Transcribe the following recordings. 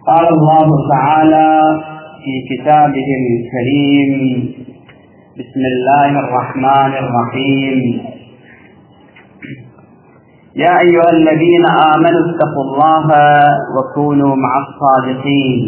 قال الله تعالى في كتابه الكريم: بسم الله الرحمن الرحيم. يا أيها الذين آمنوا اتقوا الله وكونوا مع الصادقين.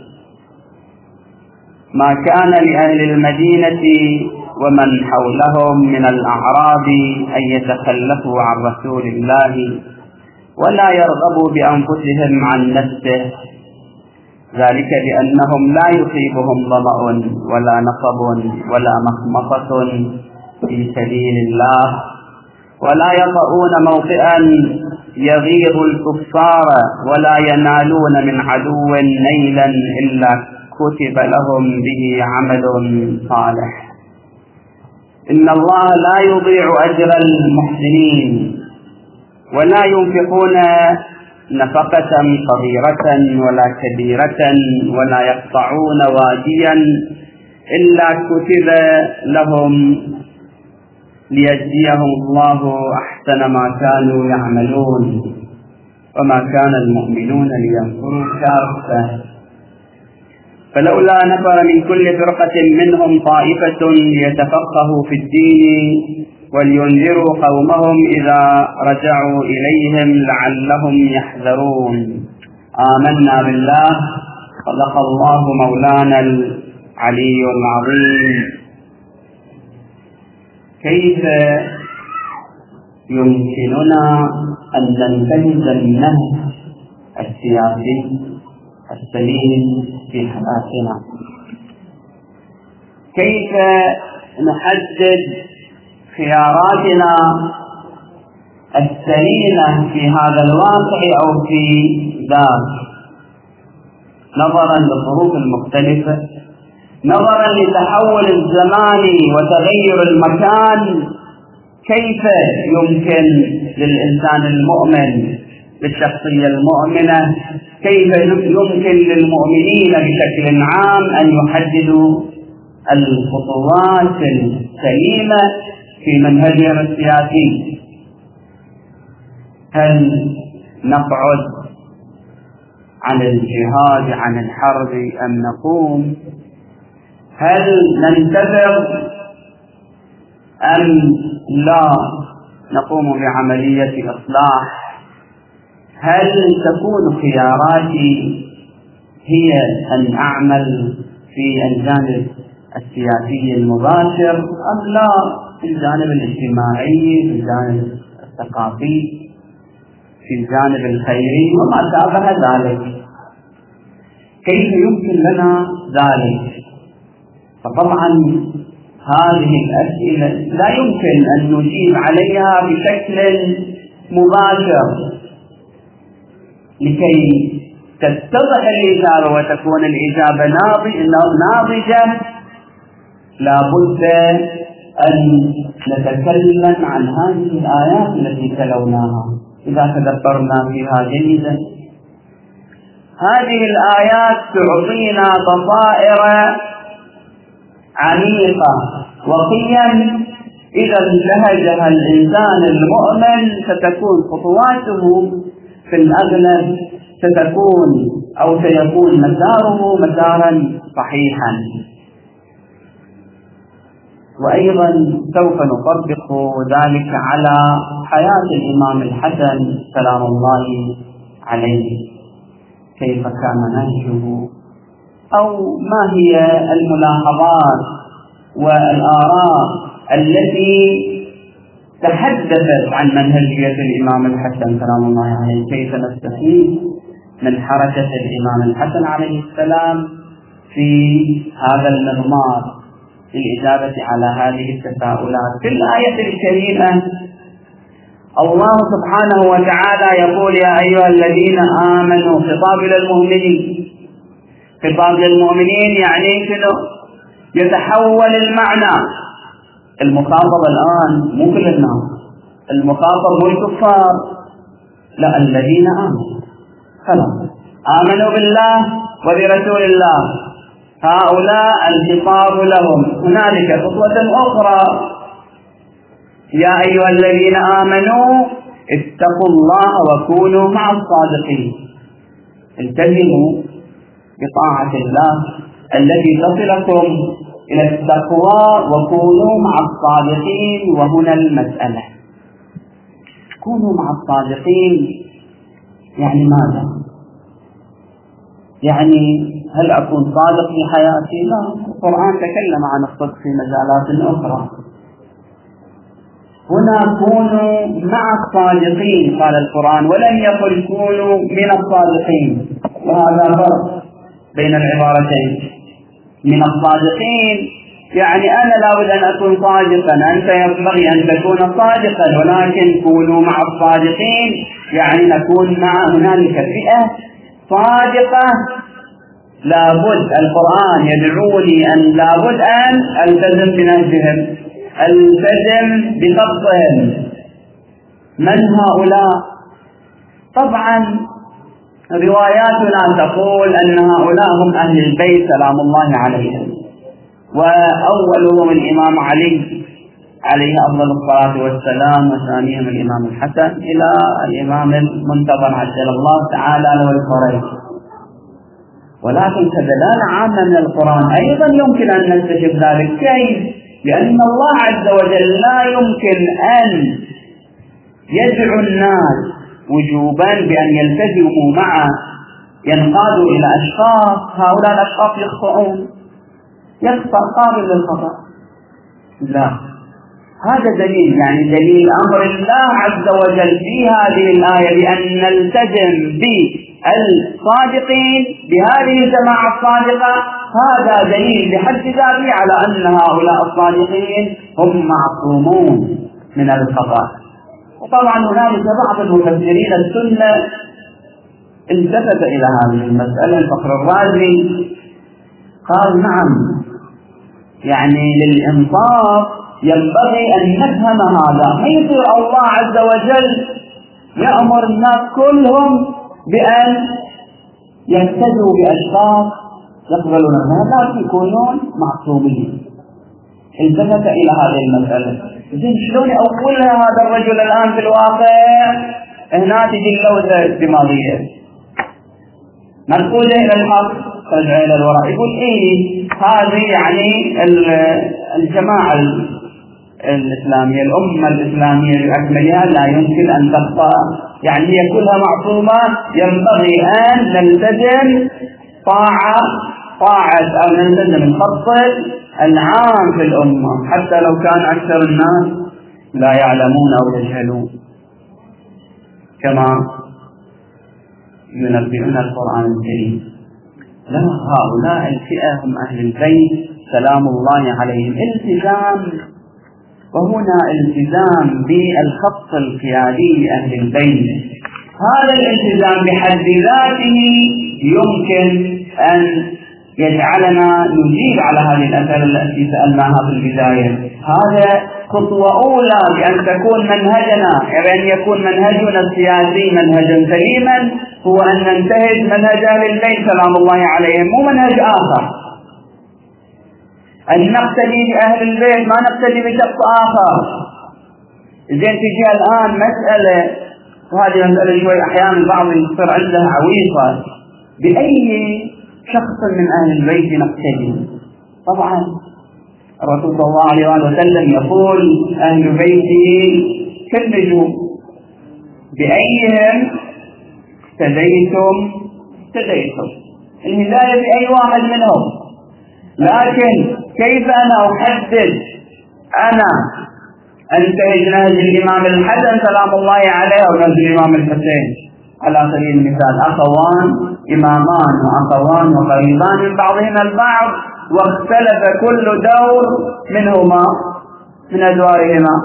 ما كان لأهل المدينة ومن حولهم من الأعراب أن يتخلفوا عن رسول الله ولا يرغبوا بأنفسهم عن نفسه، ذلك بأنهم لا يصيبهم ظمأ ولا نصب ولا مخمصة في سبيل الله ولا يطؤون موطئا يغيظ الكفار ولا ينالون من عدو نيلا إلا كتب لهم به عمل صالح. إن الله لا يضيع أجر المحسنين. ولا ينفقون نفقة صغيرة ولا كبيرة ولا يقطعون واديا إلا كتب لهم ليجزيهم الله أحسن ما كانوا يعملون. وما كان المؤمنون لينفروا كافة، فلولا نفر من كل فرقة منهم طائفة ليتفقهوا في الدين ولينذروا قومهم إذا رجعوا إليهم لعلهم يحذرون. آمنا بالله، صدق الله مولانا العلي العظيم. كيف يمكننا أن ننتهز النهج السياسي السليم في حياتنا؟ كيف نحدد خياراتنا السليمة في هذا الواقع أو في ذاك، نظرا للظروف المختلفة، نظرا لتحول الزمان وتغير المكان؟ كيف يمكن للإنسان المؤمن بالشخصية المؤمنة، كيف يمكن للمؤمنين بشكل عام أن يحددوا الخطوات السليمة في منهجهم السياسي؟ هل نقعد عن الجهاد عن الحرب أم نقوم؟ هل ننتظر أم لا نقوم بعملية إصلاح؟ هل تكون خياراتي هي أن أعمل في الجانب السياسي المباشر أم لا في الجانب الاجتماعي، في الجانب الثقافي، في الجانب الخيري وما شابه ذلك؟ كيف يمكن لنا ذلك؟ فطبعا هذه الأسئلة لا يمكن أن نجيب عليها بشكل مباشر. لكي تتضح الإجابة وتكون الإجابة ناضجة لا بد أن نتكلم عن هذه الآيات التي تلوناها إذا تدبرنا فيها جيدا. هذه الآيات تعطينا بصائر عميقة وقيم إذا انتهجها الإنسان المؤمن ستكون خطواته في الأغلب ستكون أو سيكون مساره مسارا صحيحا. وأيضا سوف نطبق ذلك على حياة الإمام الحسن سلام الله عليه، كيف كان نهجه أو ما هي الملاحظات والآراء التي تحدثت عن منهجية الإمام الحسن سلام الله عليه، كيف نستفيد من حركة الإمام الحسن عليه السلام في هذا المضمار للإجابة على هذه التساؤلات. في الآية الكريمة الله سبحانه وتعالى يقول: يا أيها الذين آمنوا، خطاب للمؤمنين. خطاب للمؤمنين يعني شنو؟ يتحول المعنى. المخاطب الآن مو كل الناس، المخاطب مو الكفار، لا، الذين آمنوا خلاص آمنوا بالله وبرسول الله، هؤلاء الخطاب لهم. هنالك خطوة أخرى: يا أيها الذين آمنوا اتقوا الله وكونوا مع الصادقين. انتبهوا بطاعة الله التي تصلكم إلى التقوى، وكونوا مع الصادقين. وهنا المسألة، كونوا مع الصادقين يعني ماذا؟ يعني هل أكون صادق في حياتي؟ لا، القرآن تكلم عن الصدق في مجالات أخرى. هنا كونوا مع الصادقين قال القرآن، ولم يقل كونوا من الصادقين، وهذا فرق بين العبارتين. من الصادقين يعني أنا لابد أن أكون صادقا، أنت ينبغي أن تكون صادقا، ولكن كونوا مع الصادقين يعني نكون مع هنالك فئة صادقة. لابد القرآن يدعوني أن لابد أن ألتزم بنهجهم، ألتزم بخطهم. من هؤلاء؟ طبعا رواياتنا تقول أن هؤلاء هم أهل البيت سلام الله عليهم، وأولهم الإمام علي عليه أفضل الصلاة والسلام، وثانيهم الإمام الحسن إلى الإمام المنتظر عجل الله تعالى له الفرج. ولكن كدلالة عامة من القرآن أيضا يمكن أن نستشف ذلك. كيف؟ لأن الله عز وجل لا يمكن أن يدعو الناس وجوبا بأن يلتزموا معه، ينقادوا إلى أشخاص، هؤلاء الأشخاص يخطئون، يخطأ قابل للخطأ. لا، هذا دليل، يعني دليل أمر الله عز وجل في هذه الآية بأن نلتزم بالصادقين بهذه الجماعة الصادقة. هذا دليل بحد ذاته على أن هؤلاء الصادقين هم معصومون من الخطأ. وطبعا هنالك بعض المفسرين السنة التفت إلى هذه المسألة. الفخر الرازي قال نعم، يعني للإنصاف ينبغي أن نفهم هذا، حيث الله عز وجل يأمر الناس كلهم بأن يهتدوا بأشخاص يقبلون هذا يكونون معصومين. التفت إلى هذه المسألة. زين شلون أولها هذا الرجل الآن في الواقع؟ هنا تجي اللوثة الدماغية، نقول إلى الحق رجع إلى الوراء، يقول إيه هذه يعني الجماعة الإسلامية، الأمة الإسلامية بأكملها لا يمكن أن تخطأ، يعني هي كلها معصومة. ينبغي أن نلتزم طاعة أو نلتزم الخط العام في الأمة، حتى لو كان أكثر الناس لا يعلمون أو يجهلون، كما ينبئنا القرآن الكريم. لا، هؤلاء الفئة هم أهل البيت سلام الله عليهم. التزام، وهنا التزام بالخط القيادي أهل البيت. هذا الالتزام بحد ذاته يمكن أن يجعلنا نجيب على هذه الأسئلة التي سألناها في البداية. هذا خطوة أولى بأن تكون منهجنا، أن يكون منهجنا السياسي منهجا سليما، هو أن ننتهج منهج أهل البيت سلام الله عليهم، مو منهج آخر. أن نقتدي بأهل البيت، ما نقتدي بشخص آخر. زين تجي الآن مسألة، وهذه مسألة شوي أحيانا البعض يصير عنده عويصة، بأي شخص من أهل البيت نقتدي؟ طبعا الرسول صلى الله عليه وسلم يقول أهل بيته كالنجوم، بأيهم اهتديتم. الهداية بأي واحد منهم، لكن كيف أنا أحدد أنا أنتهج نهج الإمام الحسن سلام الله عليه أو نهج الإمام الحسين؟ على سبيل المثال أخوان، إمامان وأخوان وقريبان من بعضهما البعض، واختلف كل دور منهما من أدوارهما.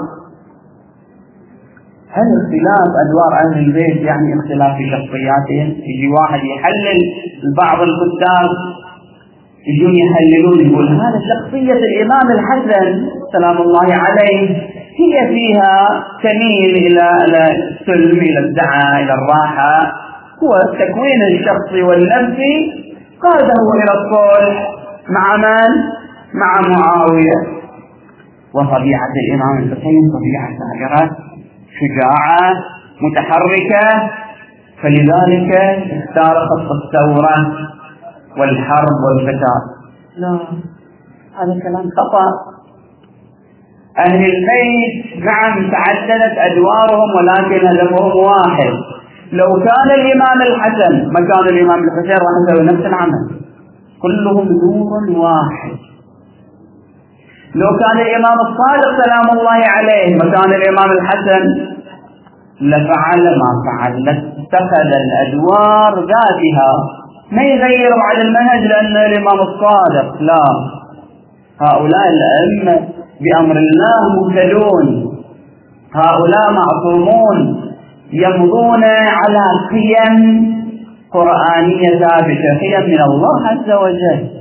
هل اختلاف أدوار أهل البيت يعني اختلاف في شخصياتهم؟ يجي واحد يحلل، بعض الكتاب يجون يحللون يقول هذا شخصية الإمام الحسن سلام الله عليه هي فيها تميل إلى السلم، إلى الدعاء، إلى الراحة، هو التكوين الشخصي والنفسي قاده إلى الصلح مع من؟ مع معاوية. وطبيعة الإمام الحسين طبيعة ساهرة شجاعة متحركة، فلذلك اختار خط الثورة والحرب والقتال. لا، هذا كلام خطأ. أهل البيت نعم تعددت أدوارهم ولكن هدفهم واحد. لو كان الإمام الحسن مكان الإمام الحسين راح يسوي نفس العمل، كلهم نور واحد. لو كان الإمام الصادق سلام الله عليه مكان الإمام الحسن لفعل ما فعل، لاتخذ الأدوار ذاتها، ما يغير على المنهج لأن الإمام الصادق. لا، هؤلاء الأئمة بأمر الله مهتدون، هؤلاء معصومون، يمضون على قيم قرآنية ثابتة، قيم من الله عز وجل.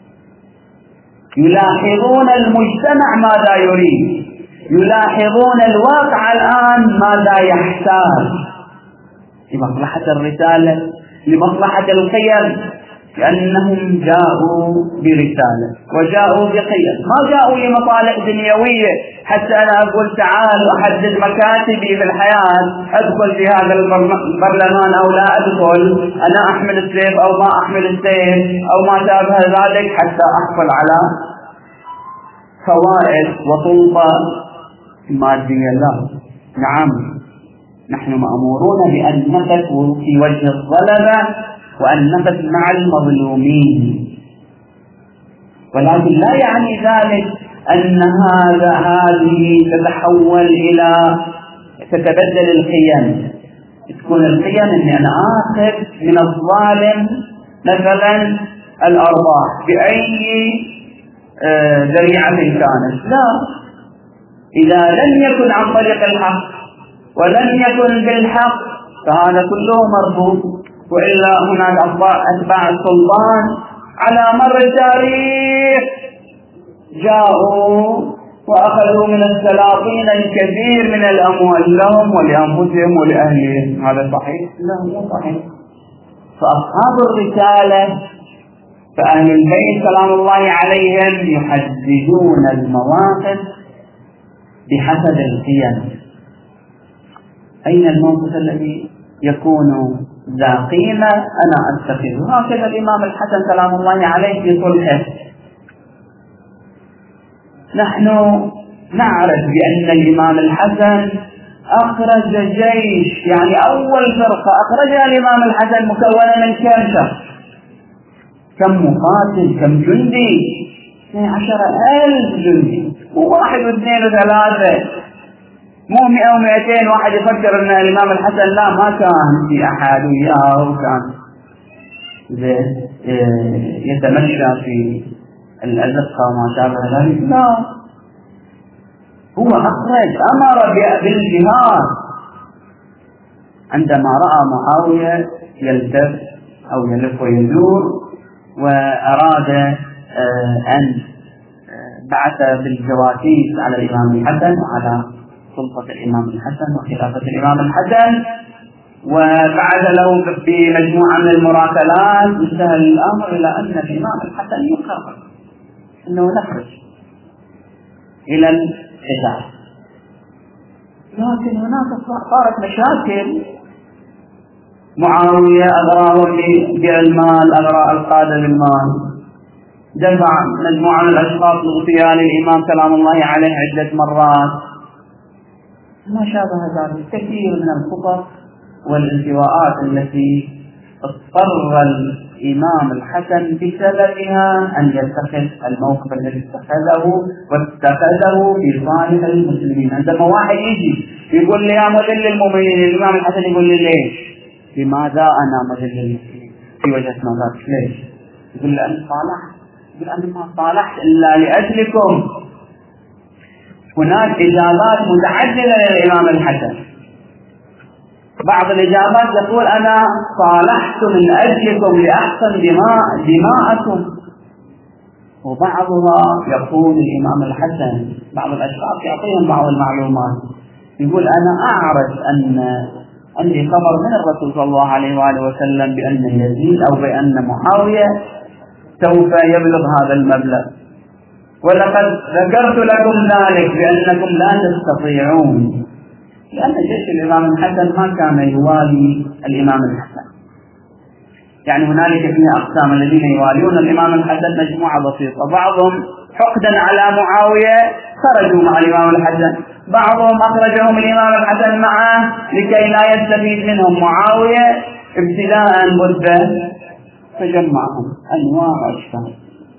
يلاحظون المجتمع ماذا يريد، يلاحظون الواقع الآن ماذا يحتاج لمصلحة الرسالة، لمصلحة القيم، لأنهم جاءوا برسالة وجاءوا بقيم، ما جاءوا لمطالب دنيوية. حتى أنا أقول تعال أحدد مكاتبي في الحياة، أدخل في هذا البرلمان أو لا أدخل، أنا أحمل السيف أو ما أحمل السيف أو ما شابه ذلك، حتى أحصل على فوائد وسلطة مادية. لا، نعم، نحن مأمورون بأن نقف في وجه الظلمة وأن نقف مع المظلومين، ولكن لا يعني ذلك أن هذه تتحول إلى تتبدل القيم، تكون القيم أني أنا آخذ من الظالم مثلا الأرباح بأي ذريعة كانت. لا، إذا لم يكن عن طريق الحق ولم يكن بالحق فهذا كله مرفوض. وإلا هناك أتباع السلطان على مر التاريخ جاءوا وأخذوا من السلاطين الكثير من الأموال لهم ولأنفسهم ولأهلهم. هذا صحيح؟ لا، مو صحيح. فأصحاب الرسالة فأهل البيت سلام الله عليهم يحددون المواقف بحسب القيم. أين الموقف الذي يكون ذا قيمة أنا أتخذه؟ هكذا الإمام الحسن سلام الله عليه في صلحه. نحن نعرف بأن الإمام الحسن أخرج جيش، يعني أول فرقة أخرجها الإمام الحسن مكونة من كم شخص؟ كم مقاتل، كم جندي؟ 12,000 جندي، وواحد واثنين وثلاثة، مو 100 و200. واحد يفكر ان الامام الحسن لا، ما كان في احد وياه، وكان يتمشى في الازقه وما شابه ذلك. لا، هو اخرج، امر بالجهاد عندما راى معاويه يلتف او يلف ويدور، واراد ان بعث بالجواسيس على الامام الحسن وعلى سلطة الإمام الحسن وخلافة الإمام الحسن، وبعث له بمجموعة من المراسلات. انتهى الأمر إلى أن الإمام الحسن يقرر أنه نخرج إلى القتال، لكن هناك صارت مشاكل. معاوية أغراهم ببيع المال، أغراء القادة للمال، دفع مجموعة من الأشخاص لاغتيال الإمام سلام الله عليه عدة مرات، ما شابه ذلك، كثير من الخطط والالتواءات التي اضطر الإمام الحسن بسببها أن يتخذ الموقف الذي اتخذه، واتخذه في صالح المسلمين. عندما واحد يجي يقول لي يا مذل المؤمنين، الإمام الحسن يقول لي ليش؟ لماذا أنا مذل المسلمين في وجهة نظرك؟ ليش؟ يقول لي أنا صالحت، يقول أنا ما صالحت إلا لأجلكم. هناك إجابات متعددة للإمام الحسن. بعض الإجابات تقول أنا صالحت من أجلكم لأحسن دماءكم، وبعضها يقول الإمام الحسن بعض الأشخاص يعطيهم بعض المعلومات، يقول أنا أعرف أن عندي خبر من الرسول صلى الله عليه وآله وسلم بأن يزيد أو بأن معاوية سوف يبلغ هذا المبلغ، ولقد ذكرت لكم ذلك بأنكم لا تستطيعون، لأن جيش الإمام الحسن ما كان يوالي الإمام الحسن. يعني هنالك فيها أقسام: الذين يوالون الإمام الحسن مجموعة بسيطة، بعضهم حقدا على معاوية خرجوا مع الإمام الحسن، بعضهم أخرجهم الإمام الحسن معه لكي لا يستفيد منهم معاوية ابتداء مدة، فجمعهم أنواع وأشكال.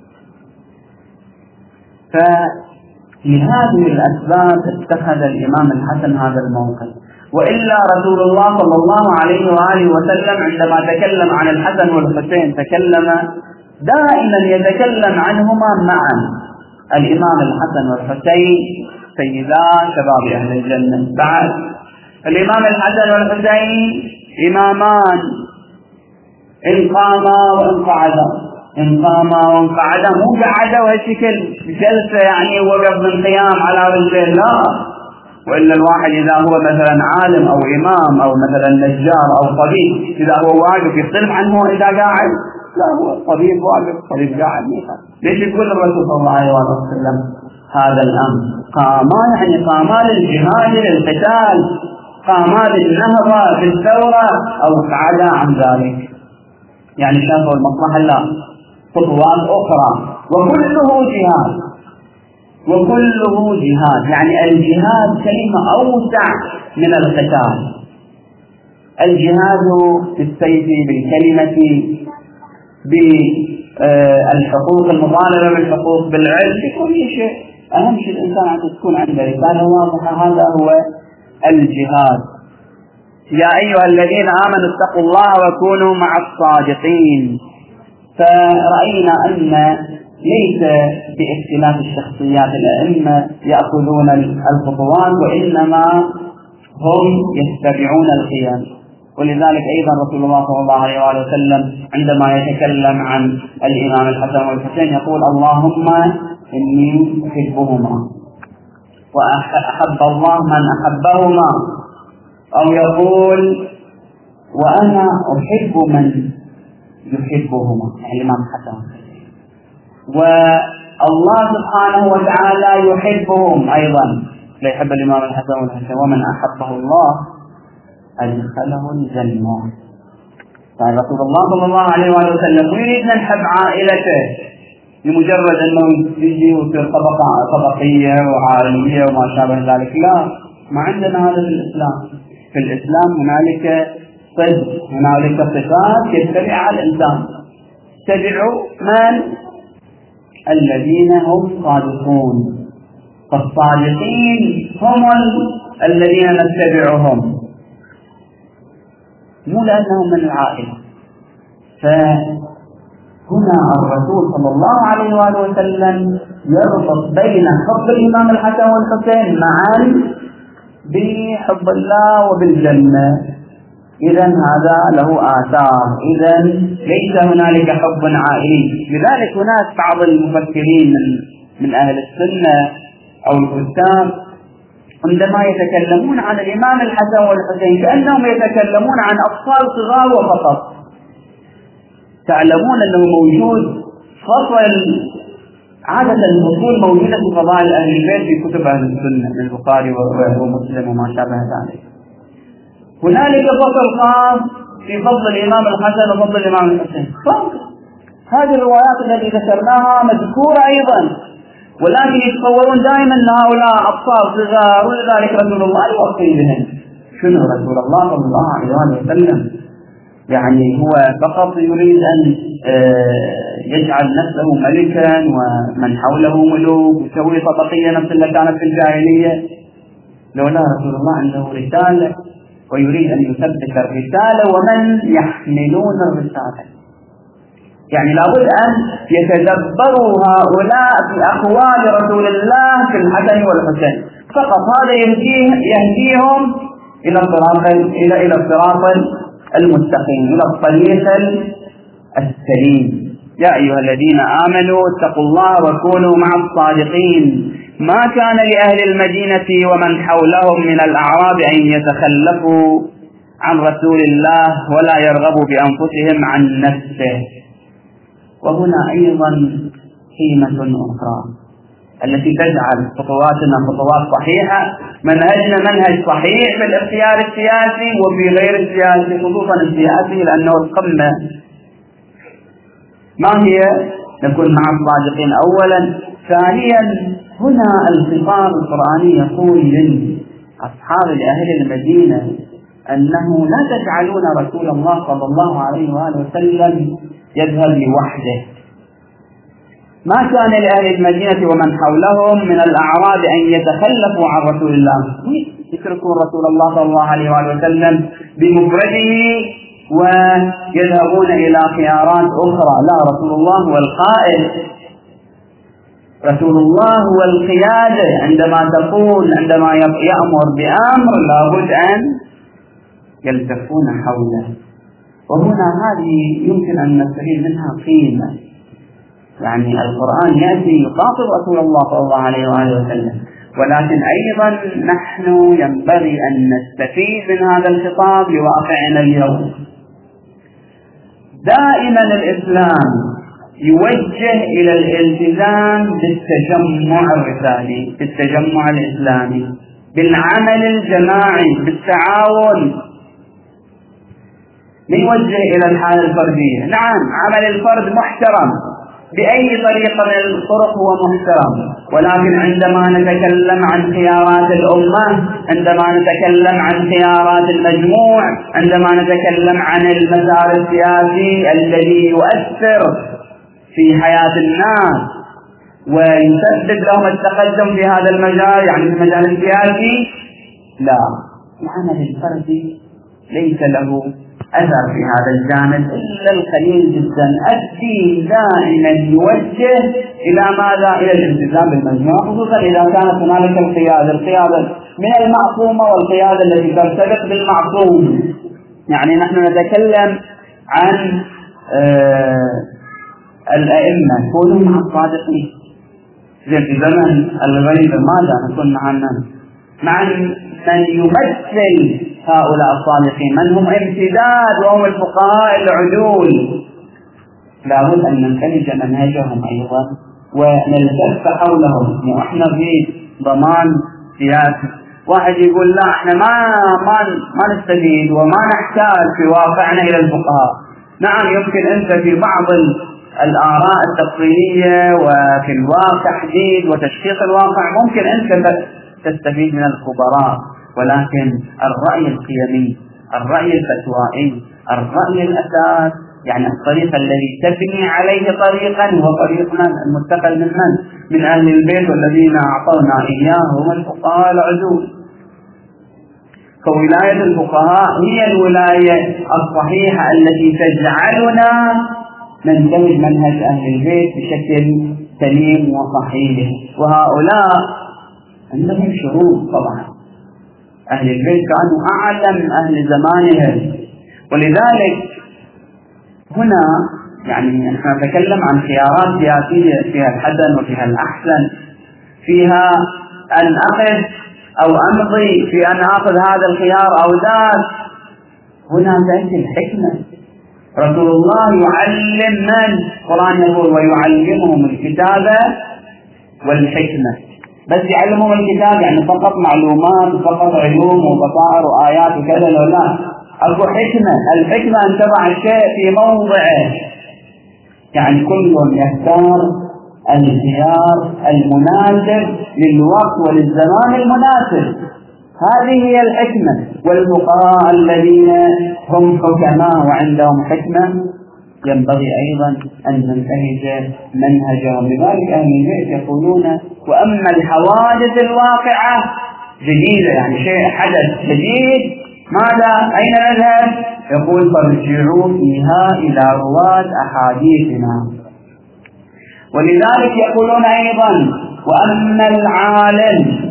فلهذه الأسباب اتخذ الإمام الحسن هذا الموقف. وإلا رسول الله صلى الله عليه وآله وسلم عندما تكلم عن الحسن والحسين تكلم دائما يتكلم عنهما معا. الإمام الحسن والحسين سيدا شباب أهل الجنة. بعد الإمام الحسن والحسين إمامان إن قاما وإن قعدا، إن قاما وإن قعدا، مو قعدا وهالشكل جلسة يعني وقف من قيام على رجلين، لا. وإلا الواحد إذا هو مثلا عالم أو إمام أو مثلا نجار أو طبيب، إذا هو واقف يختلف عنه إذا قاعد، لا، هو طبيب واقف طبيب قاعد. ليش يقول الرسول صلى الله عليه وسلم هذا الأمر؟ قاما يعني قاما للجهاد للقتال، قاما للنهضة في الثورة، أو قعدا عن ذلك يعني شافوا المصلحة، لا، خطوات أخرى. وكله جهاد، وكله جهاد، يعني الجهاد كلمة أوسع من القتال. الجهاد بالسيف، بالكلمة، بالحقوق، المطالبة بالحقوق، بالعلم، بكل شيء. أهم شيء الإنسان أن تكون عنده رسالة واضحة، هذا هو الجهاد. يا أيها الذين آمنوا اتقوا الله وكونوا مع الصادقين. فرأينا أن ليس باختلاف الشخصيات الأئمة يأخذون الخطوات، وإنما هم يتبعون القيم. ولذلك أيضا رسول الله صلى الله عليه وسلم عندما يتكلم عن الإمام الحسن والحسين يقول: اللهم إني أحبهما وأحب الله من أحبهما، أو يقول: وأنا أحب من يحبهما، يعني الإمام الحسن. والله سبحانه وتعالى يحبهم أيضا، لا يحب الإمام الحسن والحسين: ومن أحبه الله أدخله الجنة. فرسول الله صلى الله عليه وسلم يريد أن نحب عائلته لمجرد أنه يجي ويصير طبقية وعالمية وما شابه ذلك، لا، ما عندنا هذا في الإسلام. في الإسلام هنالك صدق، هنالك صفات يتبعها الإنسان. تبعوا من؟ الذين هم صادقون. فالصادقين هم الذين نتبعهم، مو لأنهم من العائلة. فهنا الرسول صلى الله عليه وآله وسلم يربط بين حب الإمام الحسن والحسين معا بحب الله وبالجنة. إذن هذا له آثار، إذن ليس هنالك حب عائلي. لذلك هناك بعض المفكرين من أهل السنة أو الكتاب عندما يتكلمون عن الإمام الحسن والحسين كأنهم يتكلمون عن أطفال صغار وفقط. تعلمون أنه موجود فصل، عادة الفصول موجودة في فضائل أهل البيت في كتب أهل السنة من البخاري ومسلم وما شابه ذلك. هنالك فصل خاص في فضل الإمام الحسن وفضل الإمام الحسين. هذه الروايات التي ذكرناها مذكورة أيضا، ولكن يتصورون دائما أن هؤلاء أطفال صغار، ولذلك رسول الله يوصي بهم. شنو رسول الله صلى الله عليه وسلم؟ يعني هو فقط يريد أن يجعل نفسه ملكا ومن حوله ملوك ويسوي طبقية نفس اللي كانت في الجاهلية. لولا رسول الله عنده رسالة ويريد أن يثبت الرسالة ومن يحملون الرسالة. يعني لابد أن يتدبروا هؤلاء في أقوال رسول الله في الحسن والحسين، فقط هذا يهديهم إلى الصراط المستقيم، إلى الطريق السليم. يا أيها الذين آمنوا اتقوا الله وكونوا مع الصادقين. ما كان لأهل المدينة ومن حولهم من الأعراب أن يتخلفوا عن رسول الله ولا يرغبوا بأنفسهم عن نفسه. وهنا أيضا قيمة أخرى التي تجعل خطواتنا خطوات صحيحة، منهجنا منهج صحيح في الاختيار السياسي وفي غير السياسي، خصوصا السياسي لأنه القمة ما هي؟ نكون مع الصادقين أولا. ثانيا، هنا الخطاب القرآني يقول لأصحاب أهل المدينة أنه لا تجعلون رسول الله صلى الله عليه وآله وسلم يذهب لوحده. ما كان لأهل المدينة ومن حولهم من الأعراب أن يتخلفوا عن رسول الله، يتركون رسول الله صلى الله عليه وآله وسلم بمفرده ويذهبون إلى خيارات أخرى. لا، رسول الله هو القائد، رسول الله هو القيادة. عندما يأمر بأمر لابد أن يلتفون حوله. وهنا هذه يمكن أن نستفيد منها قيمة، يعني القرآن يأتي يخاطب رسول الله صلى الله عليه وآله وسلم، ولكن أيضا نحن ينبغي أن نستفيد من هذا الخطاب لواقعنا اليوم. دائما الإسلام يوجه إلى الالتزام بالتجمع الرسالي، بالتجمع الإسلامي، بالعمل الجماعي، بالتعاون. يوجه إلى الحالة الفردية. نعم، عمل الفرد محترم بأي طريقة من الطرق هو محترم، ولكن عندما نتكلم عن خيارات الأمة، عندما نتكلم عن خيارات المجموع، عندما نتكلم عن المسار السياسي الذي يؤثر في حياة الناس ويسبب لهم التقدم في هذا المجال، يعني في المجال السياسي، لا، العمل الفردي ليس له أثر في هذا الجانب إلا القليل جدا. الدين دائما يوجه إلى ماذا؟ إلى الالتزام بالمجموع، خصوصا إذا كانت هنالك القيادة من المعصومة والقيادة التي ترتبط بالمعصوم. يعني نحن نتكلم عن الأئمة، كونوا مع الصادقين. في زمن الغيبة ماذا نكون مع من يمثل هؤلاء الصالحين، من هم امتداد وهم الفقهاء العدول. لابد أن ننتهج منهجهم أيضا ونلتف حولهم. وإحنا في ضمان سياسي، واحد يقول لا إحنا ما نستفيد وما نحتاج في واقعنا إلى الفقهاء. نعم، يمكن أنت في بعض الآراء التفصيلية وفي الواقع تحديد وتشخيص الواقع ممكن أنت تستفيد من الخبراء، ولكن الرأي القيمي، الرأي الفتوائي، الرأي الأساس، يعني الطريق الذي تبني عليه طريقا هو طريق من المتخذ من أهل البيت والذين أعطونا إياه هم الفقهاء العدول. فولاية الفقهاء هي الولاية الصحيحة التي تجعلنا ننتهج منهج أهل البيت بشكل سليم وصحيح. وهؤلاء عندهم شروط طبعا، أهل البيت كانوا أعلم أهل زمانهم، ولذلك هنا يعني نحن نتكلم عن خيارات سياسية فيها الحسن وفيها الأحسن، فيها أن أخذ أو أمضي في أن أخذ هذا الخيار أو ذاك. هنا تأتي الحكمة. رسول الله يعلم من؟ القرآن يقول ويعلمهم الكتابة والحكمة. بس يعلمهم الكتاب يعني فقط معلومات فقط علوم وبصائر وآيات وكذا، لا، أكو حكمة. الحكمة أن تضع الشيء في موضعه، يعني كل يختار الخيار المناسب للوقت وللزمان المناسب. هذه هي الحكمة. والفقهاء الذين هم حكماء وعندهم حكمة ينبغي أيضا أن ننتهج منهجهم. لذلك أهل البيت يقولون وأما الحوادث الواقعة جديدة، يعني شيء حدث جديد، ماذا؟ أين نذهب؟ يقول فارجعوا فيها إلى رواة أحاديثنا. ولذلك يقولون أيضا وأما العالم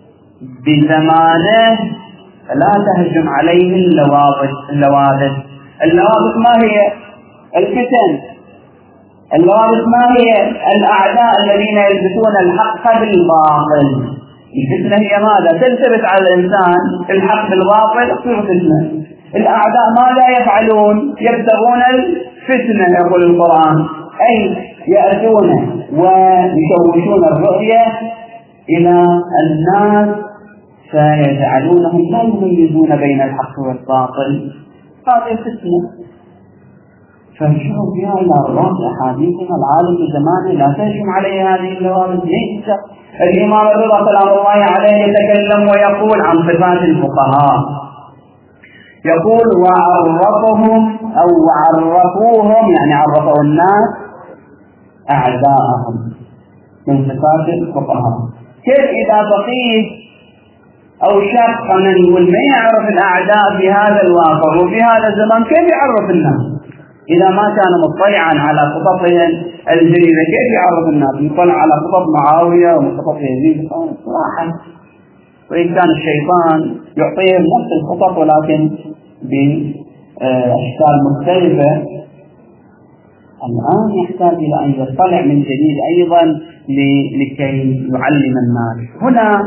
بزمانه لا تهجم عليه اللوابد. اللوابد ما هي؟ الفتن. اللوابد ما هي؟ الأعداء الذين يلبسون الحق بالباطل. الفتنة هي ماذا؟ تلتبس على الإنسان الحق بالباطل تصير فتنة. الأعداء ماذا يفعلون؟ يبتغون الفتنة يقول القرآن، أي يأتون ويشوشون الرؤية إلى الناس فيجعلونهم لا يميزون بين الحق والباطل. هذه فتنة. فنشوف فيها الأربعة أحاديثنا العالم في زمانه لا تهجم عليه هذه اللوامس. ليس الإمام الرضا سلام الله عليه يتكلم ويقول عن صفات الفقهاء، يقول وعرفهم أو عرفوهم، يعني عرفوا الناس أعداءهم من صفات الفقهاء. كيف إذا فقيه أو شخص نقول ما يعرف الأعداء في هذا الواقع وفي هذا الزمان، كيف يعرف الناس؟ إذا ما كان مطلعا على خططهم الجديدة كيف يعرف الناس؟ يطلع على خطط معاوية وخطط يزيد صراحة، وإن كان الشيطان يعطيهم نفس الخطط ولكن بأشكال مختلفة. الآن يحتاج إلى أن يطلع من جديد أيضا لكي يعلم الناس. هنا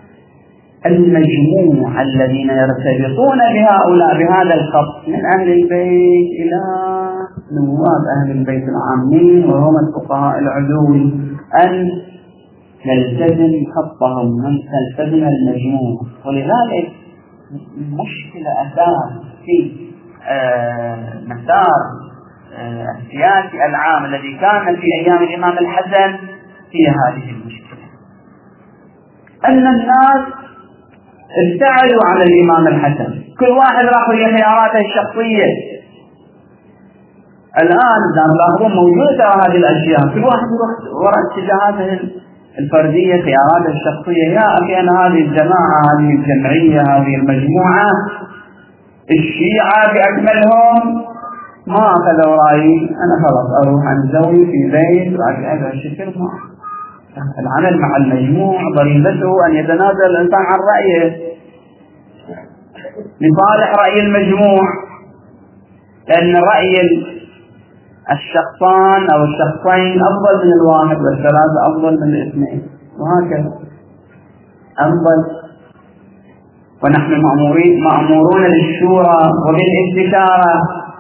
المجموع الذين يرتبطون بهؤلاء بهذا الخط من أهل البيت إلى نواب أهل البيت العامين وهم الفقهاء العدول، أن نلتزم خطهم، من تلتزم المجموع. ولذلك مشكلة أساس في مسار السياسي العام الذي كان في أيام الإمام الحسن هي هذه المشكلة، أن الناس ابتعدوا عن الإمام الحسن، كل واحد راح لخياراته الشخصية. الآن لاحظون موجودة هذه الأشياء، كل واحد يروح وراء اتجاهاته الفردية، خياراته الشخصية. يا أخي أنا هذه الجماعة، هذه الجمعية، هذه المجموعة، الشيعة بأكملهم ما أخذوا رأيي، أنا خلاص أروح عن زوجي في بيت وأجعل الشكل. ما العمل مع المجموع ضريبته أن يتنازل الإنسان عن رأيه لصالح رأي المجموع، لأن رأي الشخصان أو الشخصين أفضل من الواحد، والثلاثة أفضل من الاثنين، وهكذا أفضل. ونحن مأمورون للشورى وبالاستشارة.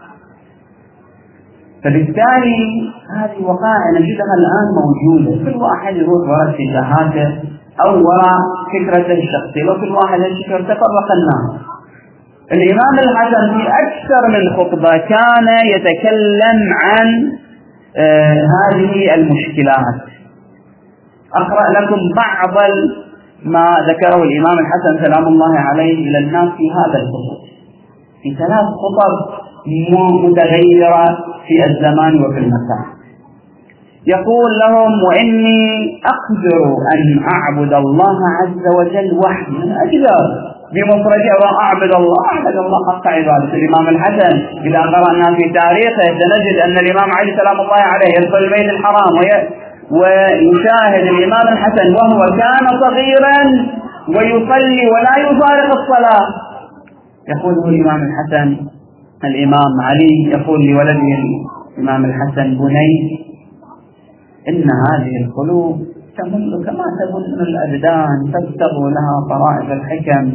فبالتالي هذه وقائع نجدها الآن موجودة، كل واحد يروح وراء اتجاهاته أو وراء فكرته الشخصية، وكل واحد يشكر تفرق الناس. الإمام الحسن في أكثر من خطبة كان يتكلم عن هذه المشكلات. أقرأ لكم بعض ما ذكره الإمام الحسن سلام الله عليه إلى الناس في هذا الخطب، في 3 خطب متغيرة في الزمان وفي المكان. يقول لهم وإني أقدر أن أعبد الله عز وجل وحدي، أنا أقدر بمفردي وأعبد الله حق عبادة. الإمام الحسن إذا قرأنا في تاريخه سنجد أن الإمام علي سلام الله عليه يدخل البيت الحرام ويشاهد الإمام الحسن وهو كان صغيرا ويصلي ولا يفارق الصلاة. يقول الإمام الحسن، الإمام علي يقول لولده الإمام الحسن بني إن هذه القلوب تمل كما تمل الأبدان، تبتغوا لها طرائف الحكم.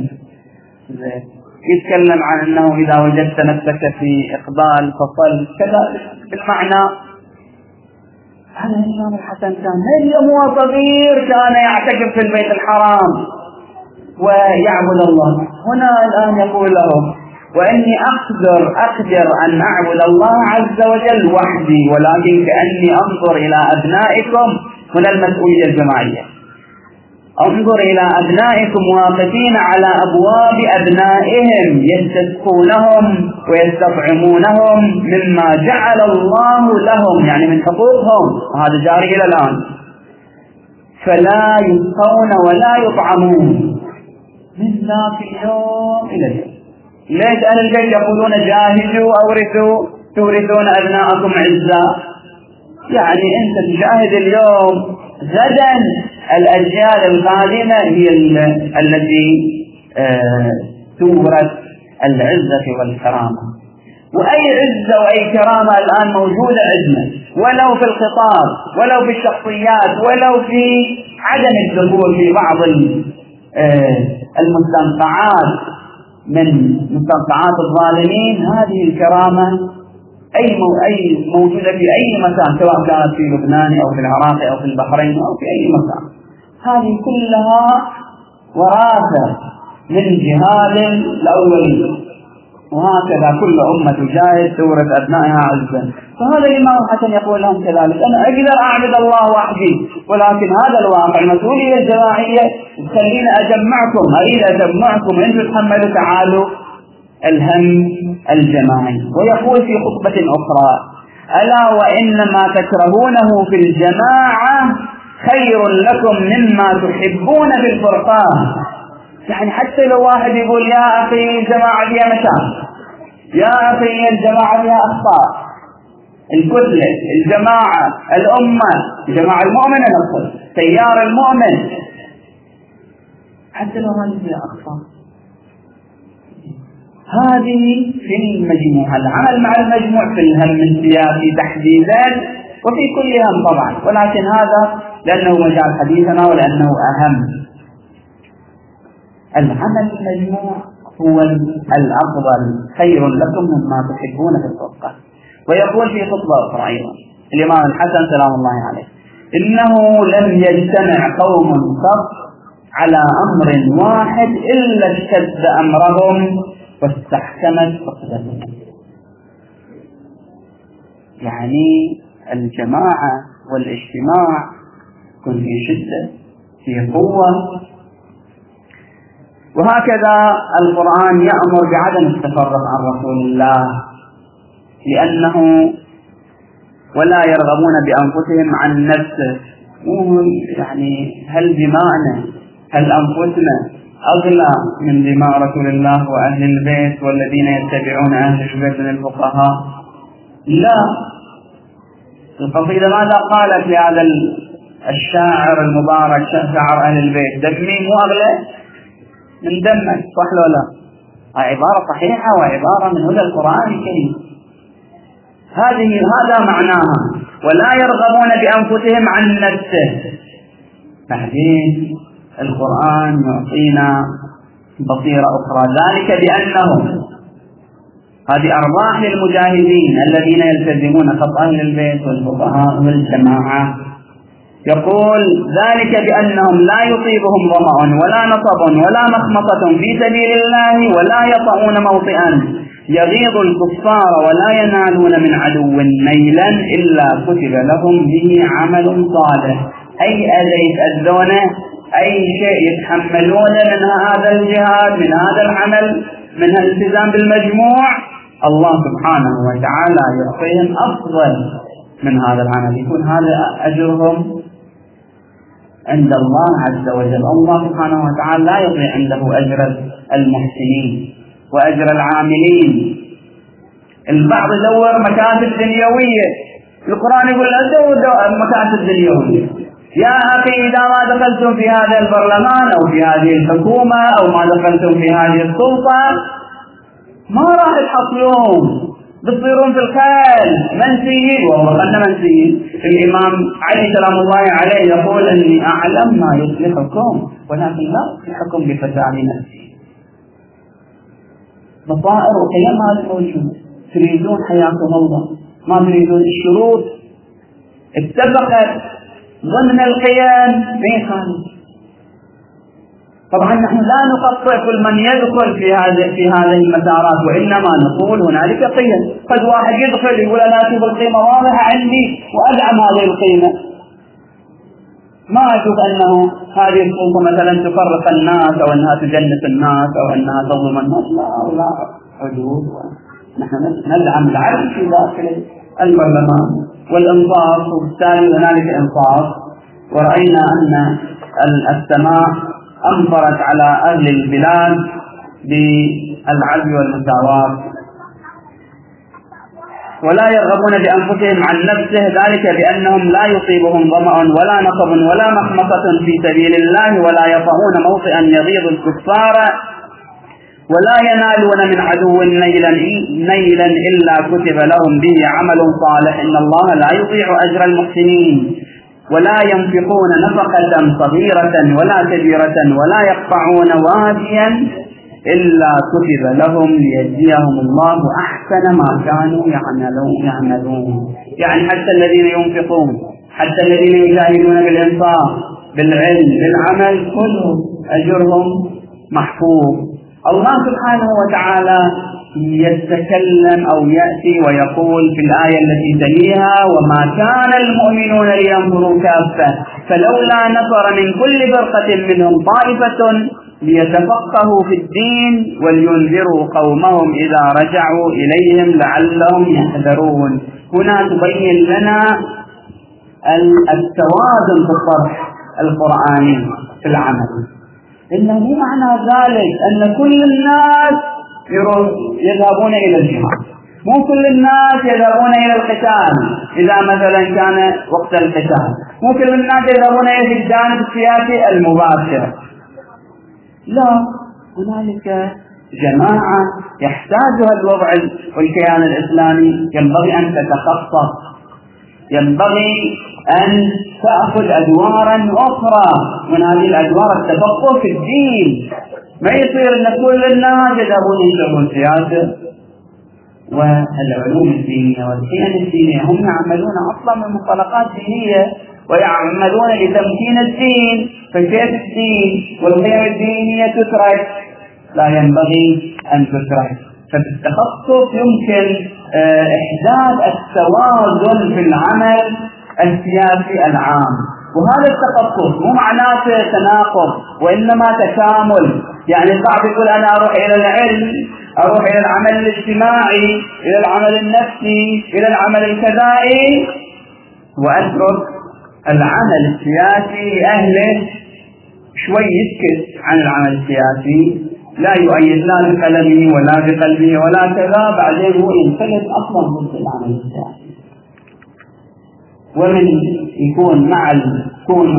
يتكلم عن أنه إذا وجدت نفسك في إقبال فصل كذا بالمعنى. هذا الإمام الحسن كان اليوم هو صغير كان يعتكف في البيت الحرام ويعبد الله. هنا الآن يقول لهم وإني أقدر أن أعبد الله عز وجل وحدي، ولكن كأني أنظر إلى أبنائكم، هنا المسؤولية الجماعية، انظر إلى أبنائكم واقفين على أبواب أبنائهم يستسقونهم ويستطعمونهم مما جعل الله لهم، يعني من حقوقهم، وهذا جاري إلى الآن، فلا يسقون ولا يطعمون من ذاك اليوم إلى اليوم. ليش أهل البيت يقولون جاهدوا تورثون أبناءكم عزا؟ يعني أنت تجاهد اليوم، غدا الأجيال القادمة هي التي تورث العزة والكرامة. وأي عزة وأي كرامة الآن موجودة عندنا، ولو في الخطاب ولو في الشخصيات ولو في عدم الدخول في بعض المستنقعات من مستنقعات الظالمين. هذه الكرامة أي موجودة في أي مكان، سواء كانت في لبنان أو في العراق أو في البحرين أو في أي مكان. هذه كلها وراثة من جهاد الأولين. وهكذا كل أمة تجاهد تورث أبنائها عزا. فهذا الإمام الحسن يقول لهم كذلك: أنا أقدر أعبد الله وحدي، ولكن هذا الواقع المسؤولية الجماعية تخليني أجمعكم، أريد أجمعكم، أنتم تحملوا تعالوا الهم الجماعي. ويقول في خطبة أخرى: ألا وإنما تكرهونه في الجماعة خير لكم مما تحبون في الفرقان. يعني حتى لو واحد يقول: يا أخي الجماعة فيها مشاكل، يا أخي الجماعة فيها أخطاء، الكتلة، الجماعة، الأمة، الجماعة المؤمنة نفسه، تيار المؤمن، حتى لو هذه فيها أخطاء، هذه في المجموعة. العمل مع المجموع في الهم السياسي تحديدا وفي كل هم طبعا، ولكن هذا لأنه مجال حديثنا ولأنه أهم. العمل المجموع هو الأفضل، خير لكم مما تحبون في الفرقة. ويقول في خطبة أخرى أيضا الإمام الحسن سلام الله عليه: إنه لم يجتمع قوم قط على أمر واحد إلا اشتد أمرهم واستحكمت عقدتهم. يعني الجماعة والاجتماع يكون في شدة، في قوة. وهكذا القرآن يأمر بعدم التفرق عن رسول الله، لأنه ولا يرغبون بأنفسهم عن نفسه. يعني هل دماءنا، هل أنفسنا أغلى من دماء رسول الله وأهل البيت والذين يتبعون أهل البيت من الفقهاء؟ لا. القصيدة ماذا قالت لهذا الشاعر المبارك، شاعر أهل البيت؟ دمي مو أغلى من دمك، صح ولا لا؟ عبارة صحيحة وعبارة من هدى القرآن الكريم. هذا معناها: ولا يرغبون بأنفسهم عن نفسه. بعدين القرآن يعطينا بصيرة أخرى، ذلك بأنهم، هذه أرواح للمجاهدين الذين يلتزمون خط أهل البيت والفقهاء والجماعة. يقول: ذلك بأنهم لا يصيبهم ظمأ ولا نصب ولا مخمصة في سبيل الله ولا يطؤون موطئا يغيظ الكفار ولا ينالون من عدو نيلا إلا كتب لهم به عمل صالح. أي أذى يتأذونه، أي شيء يتحملون من هذا الجهاد، من هذا العمل، من الالتزام بالمجموع، الله سبحانه وتعالى يعطيهم أفضل من هذا العمل، يكون هذا أجرهم عند الله عز وجل. الله سبحانه وتعالى لا يضيع عنده أجر المحسنين وأجر العاملين. البعض يدور مكاسب دنيوية، القرآن يقول لا تدور مكاسب دنيوية. يا أخي إذا ما دخلتم في هذا البرلمان أو في هذه الحكومة أو ما دخلتم في هذه السلطة ما راح تحصلون، بتصيرون في الخيل منسيين. والله أننا منسيين. الإمام علي سلام الله عليه يقول: أني أعلم ما يصلحكم ولكن لا أصلحكم بفساد نفسي. بصائر وقيم هذا موجود، تريدون حياكم الله، ما تريدون الشروط اتفقت ضمن القيام بخالد. طبعا نحن لا نقطع كل من يدخل في هذه المسارات، وإنما نقول هنالك قيم. قد واحد يدخل يقول: أنا أشوف القيمة واضحة عندي وأدعم هذه القيمة، ما أشوف أنه هذه السلطة مثلا تفرق الناس أو أنها تجنس الناس أو أنها تظلم الناس. لا حدود. نحن ندعم العدل في داخل البرلمان والإنصاف، وبالتالي هنالك إنصاف. ورأينا أن السماء أمطرت على أهل البلاد بالعدل والمساواة. ولا يرغبون بأنفسهم عن نفسه، ذلك بأنهم لا يصيبهم ظمأ ولا نصب ولا مخمصة في سبيل الله ولا يطؤون موطئا يغيظ الكفار ولا ينالون من عدو نيلا إلا كتب لهم به عمل صالح. إن الله لا يضيع أجر المحسنين. ولا ينفقون نفقة صغيرة ولا كبيرة ولا يقطعون واديا إلا كتب لهم ليجزيهم الله أحسن ما كانوا يعملون. يعني حتى الذين ينفقون، حتى الذين يجاهدون بالإنفاق، بالعلم، بالعمل، كلهم أجرهم محفوظ. الله سبحانه وتعالى يتكلم أو يأتي ويقول في الآية التي تليها: وما كان المؤمنون لينفروا كافة فلولا نفر من كل فرقة منهم طائفة ليتفقهوا في الدين ولينذروا قومهم إذا رجعوا إليهم لعلهم يحذرون. هنا تبين لنا التوازن في الطرح القرآني في العمل، إنه مو معنى ذلك أن كل الناس يذهبون إلى الجهاد، مو كل الناس يذهبون إلى القتال إذا مثلا كان وقت القتال، مو كل الناس يذهبون إلى الجانب السياسي المباشر. لا، هنالك جماعة يحتاجها الوضع والكيان الإسلامي، ينبغي أن تتخصص، ينبغي أن تأخذ أدوارا أخرى من هذه الأدوار التفقه في الدين. ما يصير أن كل الناس يذهبون ينشرون السياسة والعلوم الدينية والقيم الدينية، هم يعملون أصلا من منطلقات دينية ويعملون لتمكين الدين، فكيف الدين والقيم الدينية تترك؟ لا ينبغي أن تترك. فبالتخصص يمكن إحداث التوازن في العمل السياسي العام، وهذا التخصص مو معناته تناقض وإنما تكامل. يعني البعض يقول أنا أروح إلى العلم، أروح إلى العمل الاجتماعي، إلى العمل النفسي، إلى العمل الكذائي، وأترك العمل السياسي لأهله، شوي يسكت عن العمل السياسي، لا يؤيد لا بقلمه ولا بقلبه ولا كذا، بعدين هو ينفلت أصلا ضد العمل السياسي. ومن يكون مع كون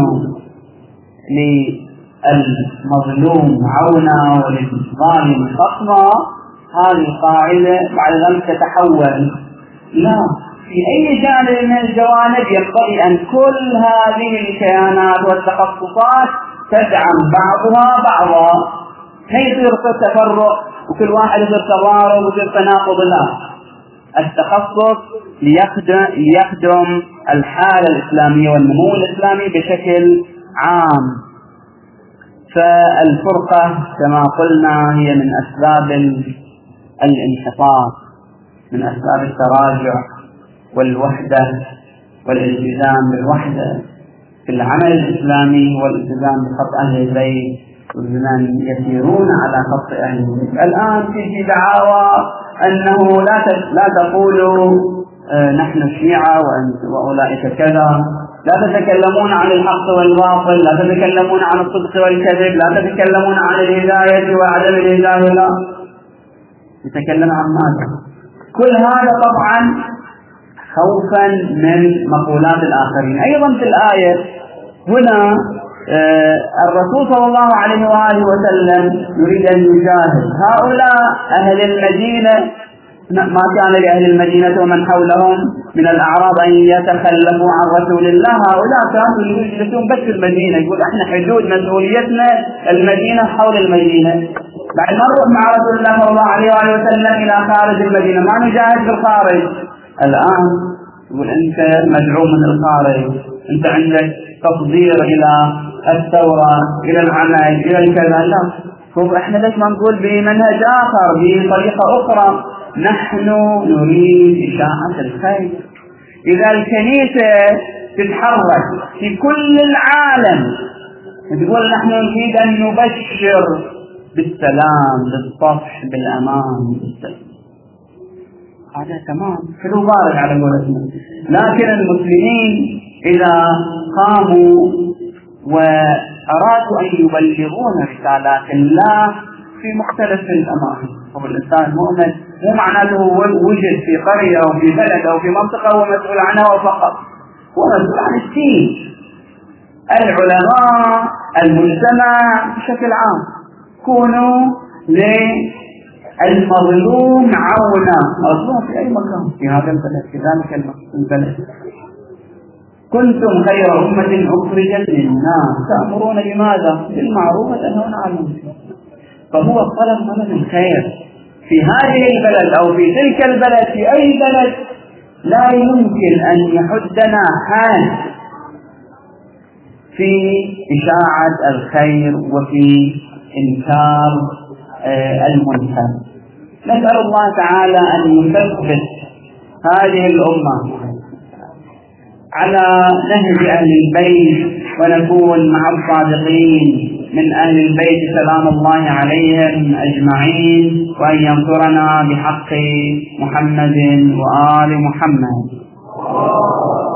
للمظلوم عونا وللظالم خصما، هذه القاعدة بعد ذلك تتحول. لا، في أي جانب من الجوانب ينبغي أن كل هذه الكيانات والتخصصات تدعم بعضها بعضا، لا يصير تفرق وكل واحد يصير تضارب ويصير تناقض. لا، التخصص ليخدم الحالة الإسلامية والنمو الإسلامي بشكل عام. فالفرقة كما قلنا هي من أسباب الانحطاط، من أسباب التراجع والوحدة والالتزام بالوحدة في العمل الإسلامي والالتزام بخط أهل البيت، ومن يسيرون على خط أهل البيت. الآن في دعاوى أنه لا تقولوا نحن الشيعة وأولئك كذا، لا تتكلمون عن الحق والباطل، لا تتكلمون عن الصدق والكذب، لا تتكلمون عن الهداية وعدم الهداية. لا، يتكلم عن ماذا؟ كل هذا طبعا خوفا من مقولات الآخرين. أيضا في الآية هنا الرسول صلى الله عليه وآله وسلم يريد أن يجاهد هؤلاء أهل المدينة. ما كان لأهل المدينة ومن حولهم من الأعراب أن يتخلفوا عن رسول الله. هؤلاء كانوا يجلسون بس في المدينة، يقول احنا حدود مسؤوليتنا المدينة حول المدينة، بعد ما نروح مع رسول الله صلى الله عليه وآله وسلم إلى خارج المدينة ما نجاهد في الخارج. الآن يقول أنت مدعو من الخارج، أنت عندك تصدير إلى الثورة، إلى العمل، إلى الكذا. لا، احنا ليش ما نقول بمنهج آخر، بطريقة أخرى؟ نحن نريد إشاعة الخير. إذا الكنيسة تتحرك في كل العالم تقول نحن نريد أن نبشر بالسلام، بالصفح، بالأمان، هذا تمام، حلو بارد على قولتنا. لكن المسلمين إذا قاموا وأرادوا أن يبلغون رسالات الله في مختلف الأماكن، هو الإنسان المؤمن مو معناته وجد في قرية أو في بلد أو في منطقة هو مسؤول عنها فقط، هو مسؤول عن الدين، العلماء، المجتمع بشكل عام. كونوا للمظلوم عونا، مظلوم في أي مكان في هذا البلد، في ذلك البلد. كنتم خير أمة أخرجت للناس تأمرون بماذا؟ بالمعروف وتنهون عن المنكر. فهو الطلب طلب الخير في هذه البلد أو في تلك البلد، في أي بلد. لا يمكن أن يحدنا حال في إشاعة الخير وفي إنكار المنكر. نسأل الله تعالى أن يثبت هذه الأمة على نهج أهل البيت، ونكون مع الصادقين من أهل البيت سلام الله عليهم أجمعين، وأن ينصرنا بحق محمد وآل محمد.